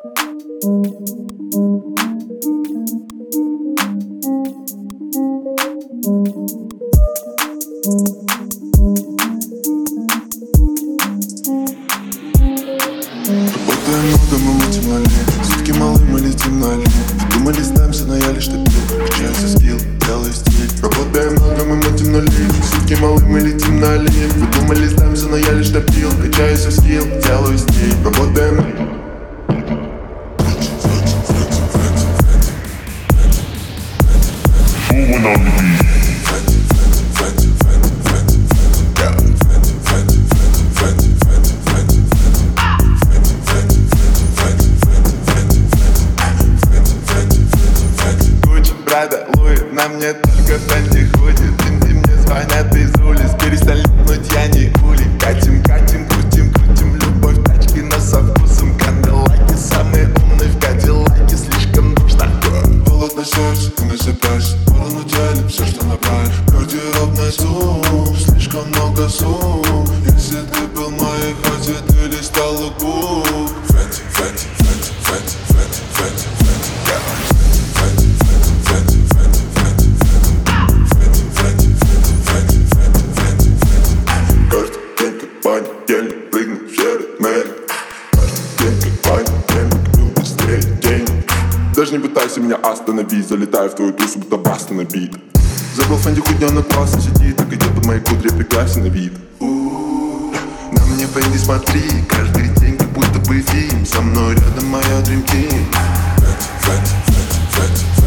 Работаем много, мы мутим на линии. Сутки малы, мы летим на линии. Думали, сдаемся, но я лишь топил. Качается скилл, делаю стиль. Работаем много, мы мутим на линии. Сутки малы, мы летим на линии. Вы думали, сдаемся, но я лишь топил. Качается скилл, делаю стиль. Работаем. Прада, Луи, на мне только Фэнди ходит. Инди мне звонят из улиц. Перестань липнуть, я не ули. Катим, катим, крутим, крутим. Любовь тачки, но со вкусом канделаки. Самые умные в Кадиллаке. Слишком душно. Холодно сердце, ты насыпаешься. Порно делим все, что набрали. Гардеробный зум, слишком много сумм. Если ты был в моей хате, ты листал луку. Фэнди, Фэнди, Фэнди, Фэнди, Фэнди, Фэнди, Фэнди. Понедельник, прыгну в серый мэр. Каждый день как понедельник, люблю быстрее денег. Даже не пытайся меня остановить. Залетаю в твою душу, будто баста набит. Забыл Фэнди, хоть днем на классе сидит. Так идет под моей кудре, прекрасен на вид. На мне Фэнди смотри. Каждый день как будто бы фильм. Со мной рядом моя Dream Team. Фэнди, Фэнди, Фэнди, Фэнди.